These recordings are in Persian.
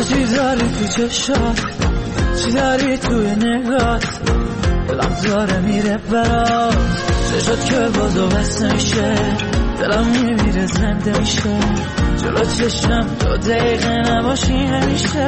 چی داری تو چشات، چی داری توی نگات، دلم داره میره برات، چشات که بازو بسته میشه، دلم میمیره زنده میشه، جلو چشم 2 دقیقه نباشی همیشه،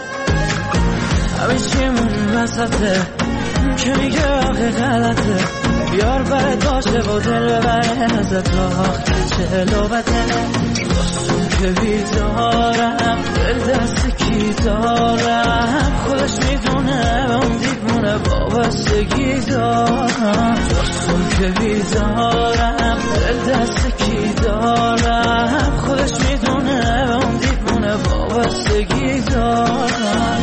همه چیمون وسطه که میگه آخه غلطه، بیار برد باشه و دل ببره ازت آخه چه لوبته، دستون که بیدارم دل دست کی دارم، خودش میدونه و اون دیوونه وابستگی دارم، دستون که بیدارم دل دست کی دارم، خودش میدونه و اون دیوونه وابستگی دارم.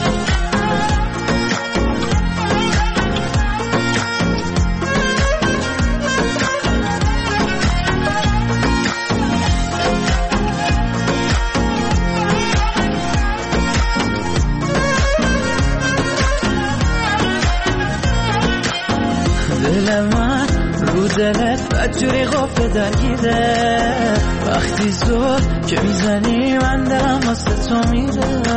دل من رو دلت بدجوری قفل درگیره، وقتی زود که میزنی من دلم واسه تو میره،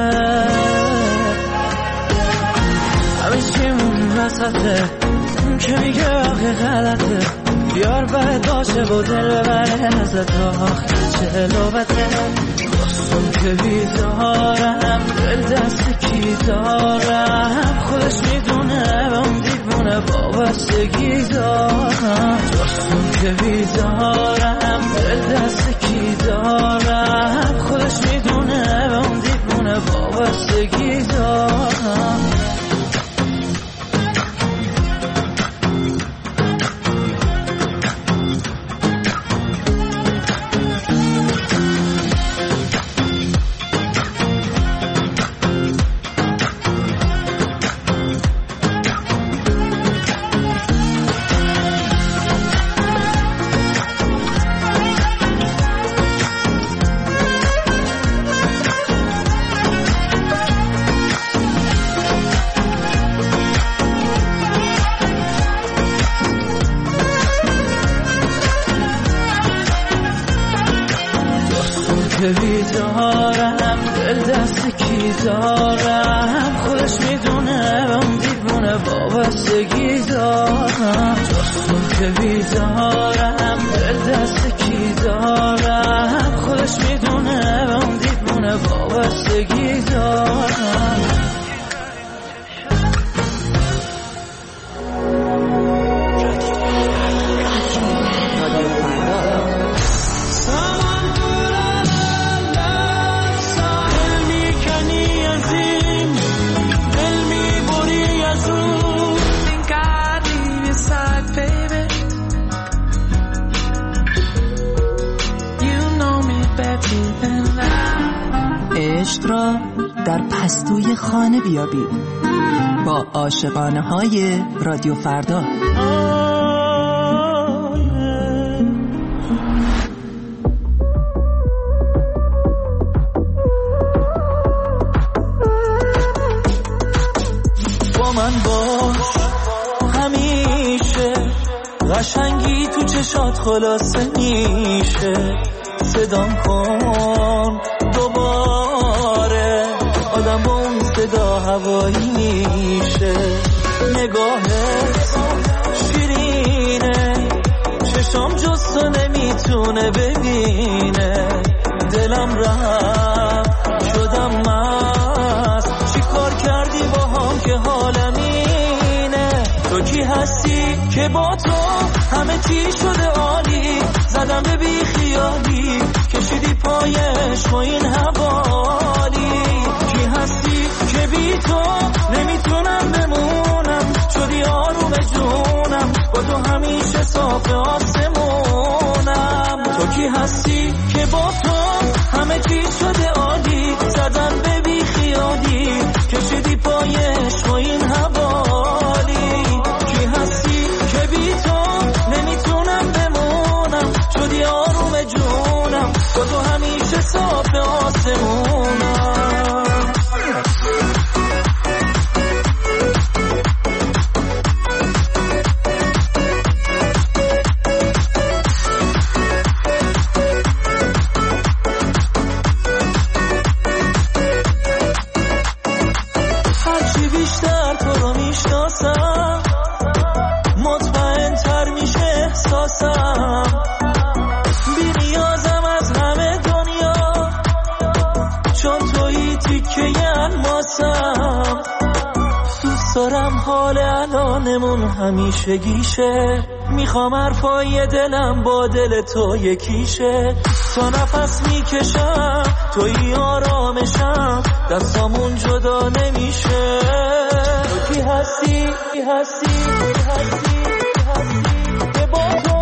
همه چیمون وسطه که میگه آخه غلطه، بیار برد باشه و دل ببره ازت آخه چه لوبته، دستون که بیدارم دل دست کی دارم، خودش میدونه و اون دیوونه وابستگی دارم، دستون که بیدارم دل دست کی دارم، خودش میدونه و اون دیوونه وابستگی دارم. که بیدارم دل دست کی دارم، خودش میدونه و اون دیوونه وابستگی دارم، دستون که بیدارم دل دست کی دارم، خودش میدونه و اون دیوونه وابستگی دارم. عشق را در پستوی خانه بیابید با عاشقانه های رادیو فردا. با من باش همیشه، قشنگی تو چشات خلاصه میشه، صدام کن دوباره، آدم با اون صدا هوایی میشه، نگاهت شیرینه، چشام جز تو نمیتونه ببینه، دلم رفت شدم مست، چی کار کردی با هم که حالم اینه، تو کی هستی که با تو همه چی شده عالی، زدم به بی خیالی، کشیدی پایش با این حوالی، کی هستی که بی تو نمیتونم بمونم، شدی آروم جونم، با تو همیشه صاف آسمونم، تو کی هستی که با تو همه چی شده عالی، زدم به بی خیالی، کشیدی پایش با این حوالی، کی هستی که بی تو نمیتونم بمونم، شدی آروم جونم، با تو همیشه صاف آسمونم. واسم. دوست دارم حال الانمون همیشگیشه، میخوام حرفای دلم با دل تو یکیشه. تا نفس میکشم توی آرامشم، دستامون جدا نمیشه. تو کی هستی کی هستی کی هستی که با تو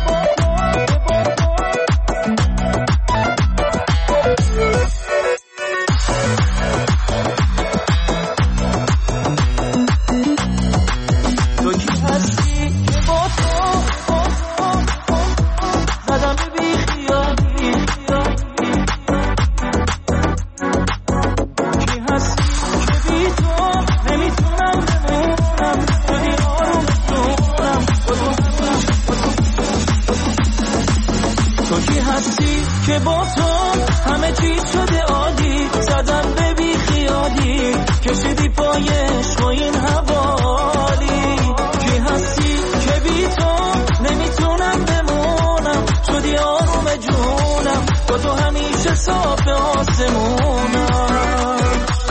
که با تو همه چی شده عادی، زدم به بی خیالی، کشیدی پای عشق و این حوالی. کی هستی که بی تو نمیتونم بمونم، شدی آروم جونم، با تو همیشه صاف آسمونم.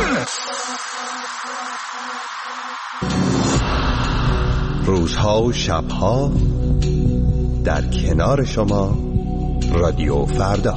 روزها و شبها در کنار شما، رادیو فردا.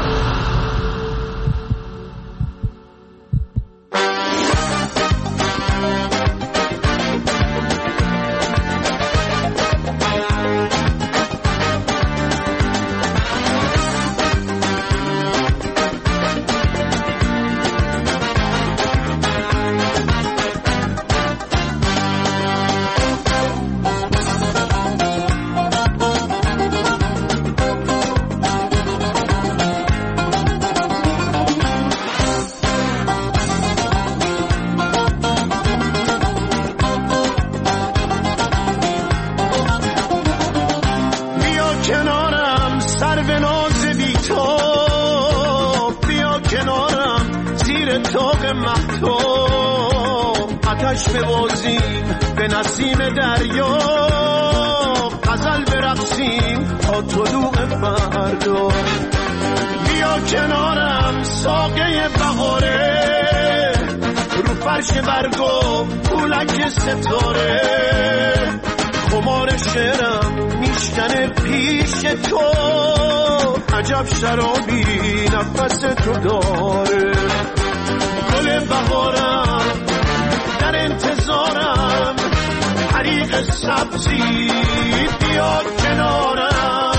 ببازیم به نسیم دریا، غزل برقصیم تا طلوع فردا. بیا کنارم ساقه بهاره، رو فرش برگو پولک ستاره. خمار شعرم میشکنه پیش تو، عجب شرابی نفس تو داره. گل بهارم در انتظارم، حریق سبزی بیا کنارم.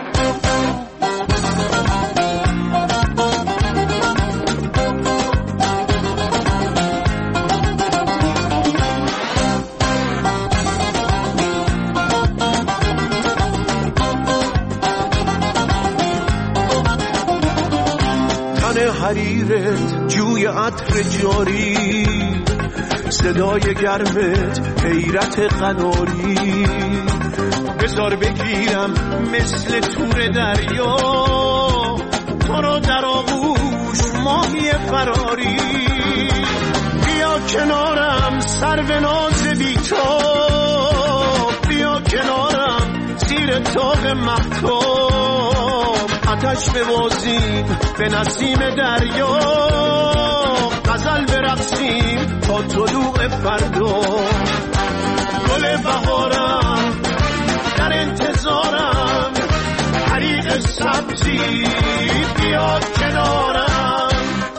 تن حریرت جوی عطر جاری، صدای گرمت حیرت قناری. بذار بگیرم مثل تور دریا، تو رو در آغوش ماهی فراری. بیا کنارم سرو ناز بی تو، بیا کنارم زیر طاق مهتاب. آتش ببازیم به نسیم دریا، غزل برقصیم تا طلوع فردا. گل بهارم در انتظارم، حریق سبزی بیا کنارم.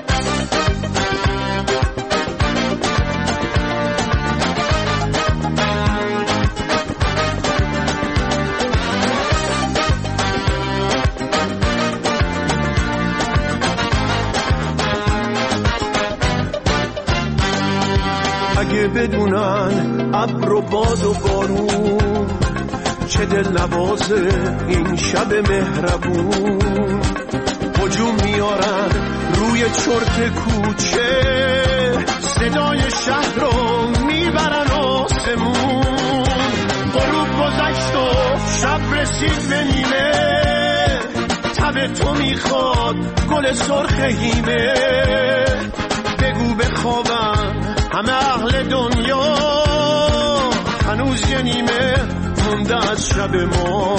اگه بدونن ابر و باد و بارون، چه دل نوازه این شب مهربون. هجوم میارن روی چرت کوچه، صدای شهر رو میبرن آسمون. غروب گذشت و شب رسید به نیمه، تب تو میخواد گل سرخ هیمه. بگو بخوابن همه اهل دنیا، هنوز یه نیمه مونده از شب ما.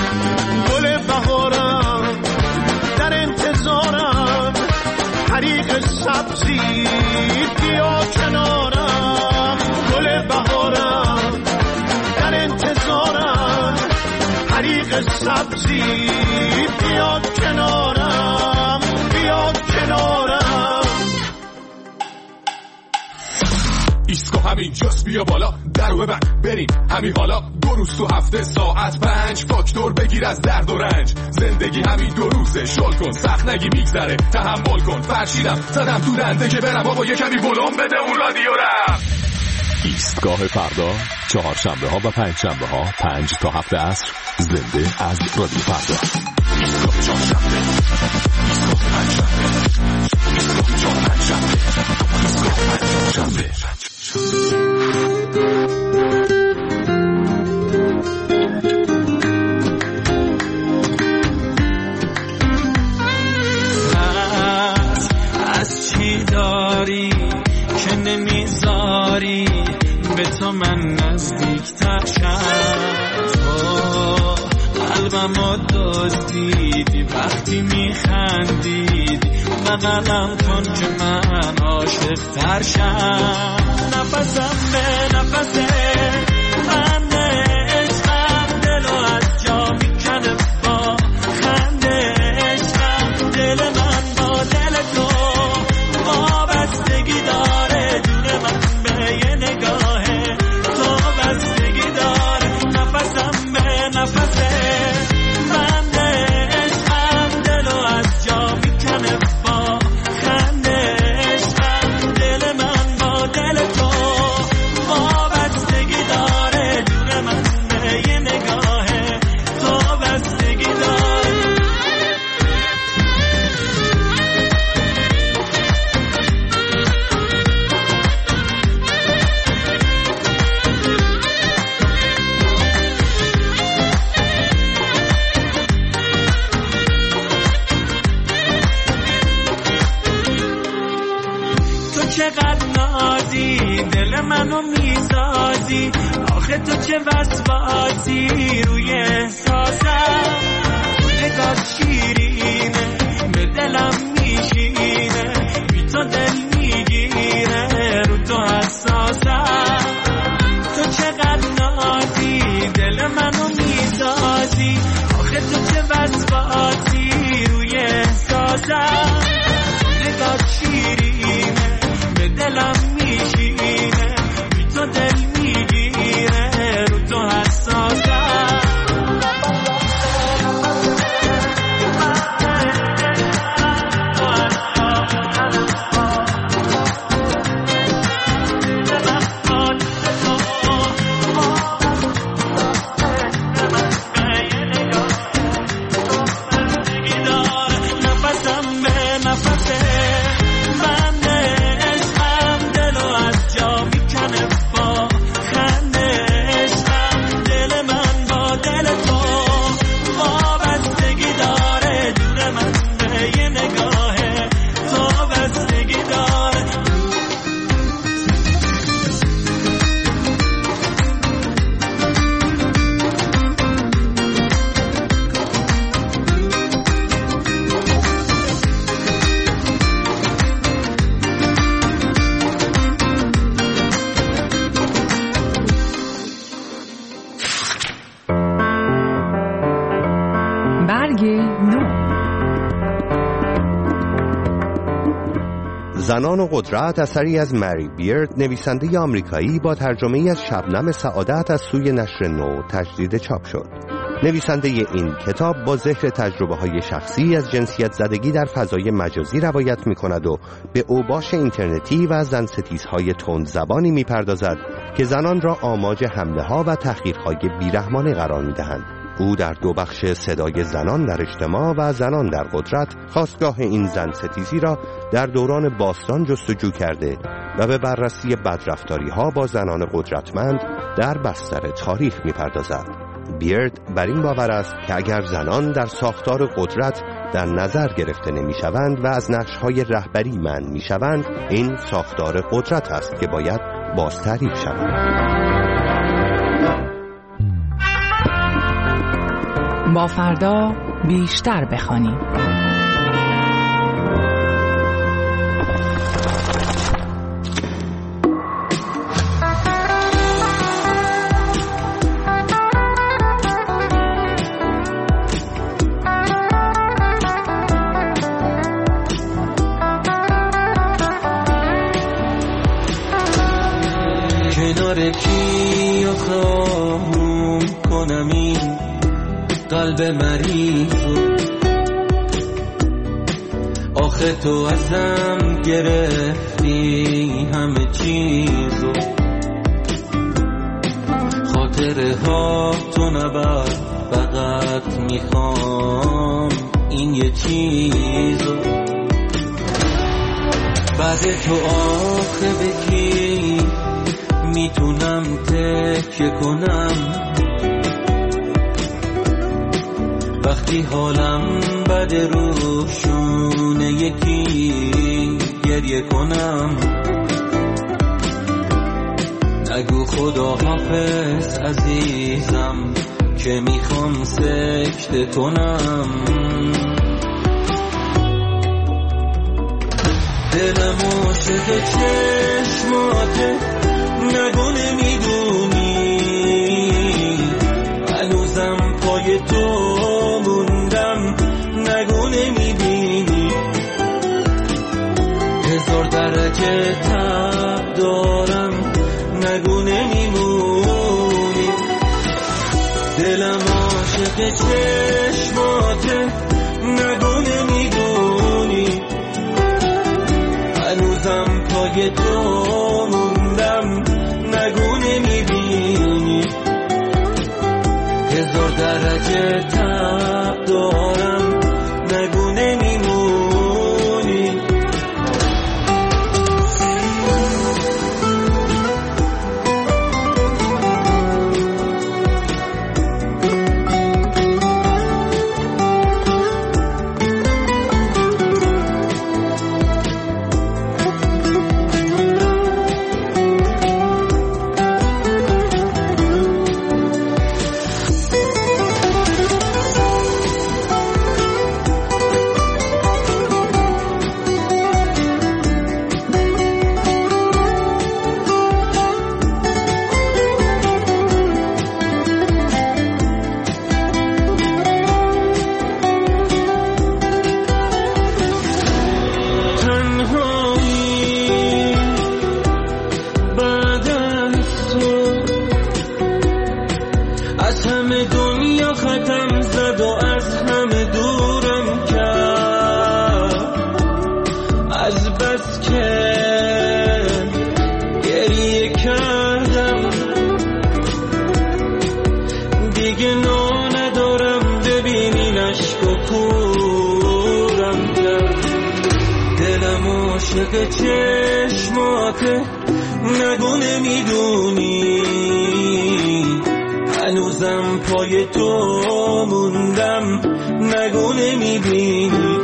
گل بهارم در انتظارم، حریق حریق سبزی بیا کنارم، گل بهارم در انتظارم، حریق سبزی بیا کنارم، بیا کنارم. ایسکو همین جاست، بیا بالا درو ببند بریم همین حالا. 2 روز تو هفته ساعت 5 فاکتور بگیر از درد و رنج. زندگی همین 2 روزه، شل کن سخت نگی میگذره، تحمل کن فرشیدم زدم تو دنده که برم بابا یه کمی بلوم بده اون رادیو رم. ایستگاه فردا، 4 شنبه ها و 5 شنبه ها 5 تا 7 عصر، زنده از رادیو فردا. ایستگاه 4 شنبه، ایستگاه 5 شنبه، ایستگاه 4 5 شنبه، ایستگاه 5 شنبه. از چی داری که نمیذاری به تو من نزدیک‌تر شم؟ تو قلبمو دزدیدی وقتی میخندیدی، بغلم کن که من عاشق‌تر شم. نفسم به نفسه من عشقم، دلو از جا میکنه با خنده عشقم. دل من با دل تو وابستگی داره، جون من به یه نگاهه تو بستگی داره. نفسم به نفسه من عشقم، دلو از جا میکنه با خنده عشقم. دل من با دل تو وابستگی داره، جون من به یه نگاهه تو بستگی داره. تو چقدر نازی دل منو میسازی، آخه تو چه وسواسی روی احساسم. نگاه شیرینه به دلم میشینه، بی تو دل میگیره رو تو حساسم. تو چقدر نازی دل منو میسازی، آخه تو چه وسواسی روی احساسم. نگاه شیرینه به دلم میشینه، بی تو دل میگیره رو تو حساسم. نفسم به نفسه من عشقم، دلو از جا میکنه با خنده عشقم. دل من با دل تو وابستگی داره، جون من به یه نگاهه تو بستگی داره. برگ نو. زنان و قدرت اثری از مری بیرد، نویسنده آمریکایی، با ترجمه‌ای از شبنم سعادت از سوی نشر نو تجدید چاپ شد. نویسنده این کتاب با ذکر تجربه‌های شخصی از جنسیت زدگی در فضای مجازی روایت می‌کند و به اوباش اینترنتی و زنستیزهای تندزبانی می‌پردازد که زنان را آماج حمله‌ها و تحقیرهای بیرحمانه قرار می‌دهند. او در 2 بخش صدای زنان در اجتماع و زنان در قدرت، خاستگاه این زنستیزی را در دوران باستان جستجو کرده و به بررسی بدرفتاری‌ها با زنان قدرتمند در بستر تاریخ می‌پردازد. بیرد بر این باور است که اگر زنان در ساختار قدرت در نظر گرفته نمی‌شوند و از نقش‌های رهبری منع می‌شوند، این ساختار قدرت است که باید بازتعریف شود. با فردا بیشتر بخوانیم. تارکی آخه آروم کنم این قلب مریضو، آخه تو ازم گرفتی همه چیزو، خاطره ها تو نبر، فقط میخوام این یه چیزو. بعد تو آخه بکی میتونم تکیه کنم، وقتی حالم بده روشونه یکی گریه کنم. نگو خدا حافظ عزیزم که میخوام سکته کنم. دلم عاشق چشماته، نگو نمیدونی هنوزم پای تو موندم، نگو نمیبینی هزار درجه تب دارم، نگو نمیمونی. دلم عاشق چشماته، نگو نمیدونی هنوزم پای تو موندم، نگو نمیبینی هزار درجه تب دارم، نگو نمیمونی. عاشق چشماته، نگو نمیدونی هنوزم پای تو موندم، نگو نمیبینی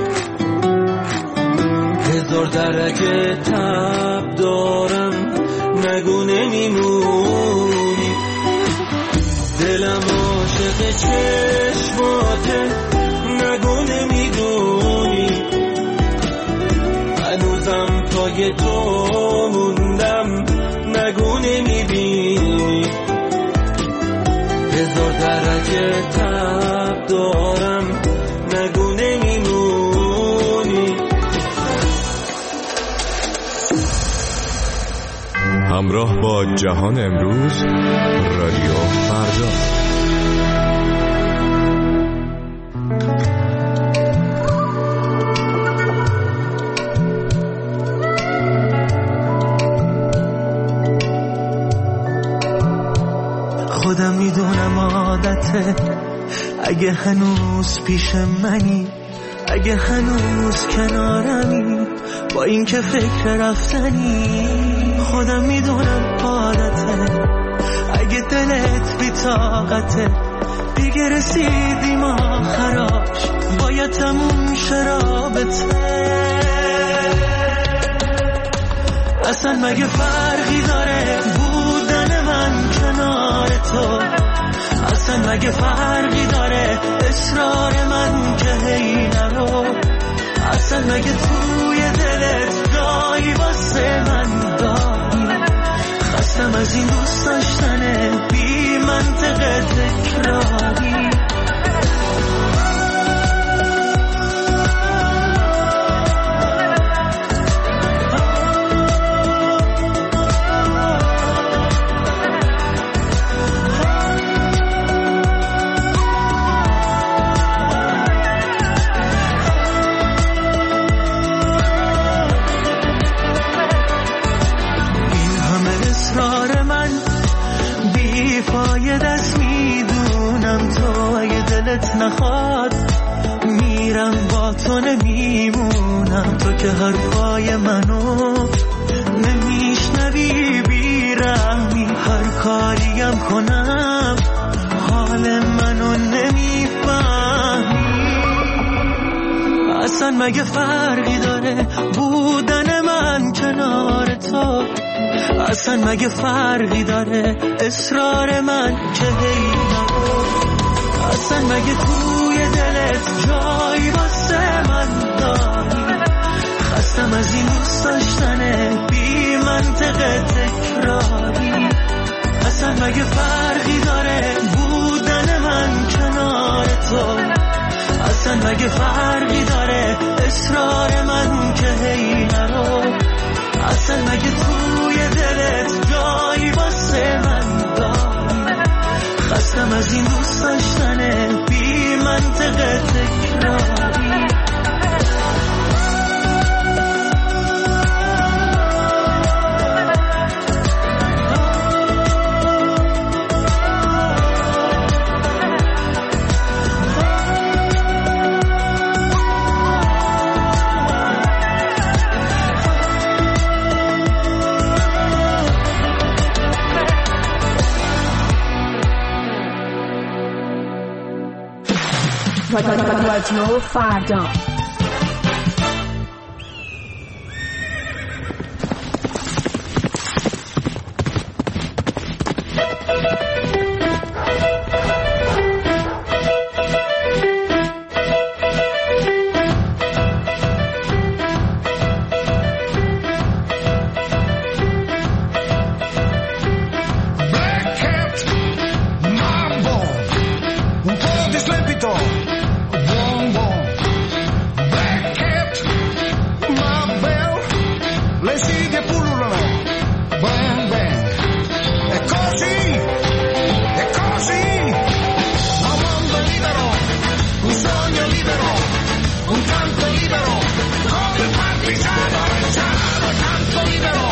هزار درجه تب دارم، نگو نمیمونی. دلم عاشق چشماته، نگو نمیدونی هنوزم پای تو موندم، نگو نمیبینی هزار درجه تب دارم، نگو نمیمونی. همراه با جهان امروز، رادیو فردا. خودم میدونم عادته، اگه هنوز پیش منی، اگه هنوز کنارمی، با این که فکر رفتنی. خودم میدونم عادته، اگه دلت بی طاقته، دیگه رسیدیم آخراش، باید تموم شه رابطه. اصلا مگه فرقی داره بودن من کنار تو؟ اصلا مگه فرقی داره اصرار من که هی نرو؟ اصلا مگه توی دلت جایی واسه من داری؟ خستم از این دوست داشتن بی منطق تکراری. نخواد میرم با تو نمیمونم، تو که حرفای منو نمیشنوی بیرحمی، هر کاریم کنم حال منو نمیفهمی. اصلا مگه فرقی داره بودن من کنار تو؟ اصلا مگه فرقی داره اصرار من که هی نرو؟ اصلا مگه توی دلت جایی واسه من داری؟ خستم از این دوست داشتن بی منطق تکراری. اصلا مگه فرقی داره بودن من کنار تو؟ اصلا مگه فرقی داره اصرار من که هی نرو؟ اصلا مگه توی دلت جایی واسه من داری؟ خستم از این دوست داشتن بی منطق تکراری. رادیو فردا. Un canto libero, come partigiano, tanto libero.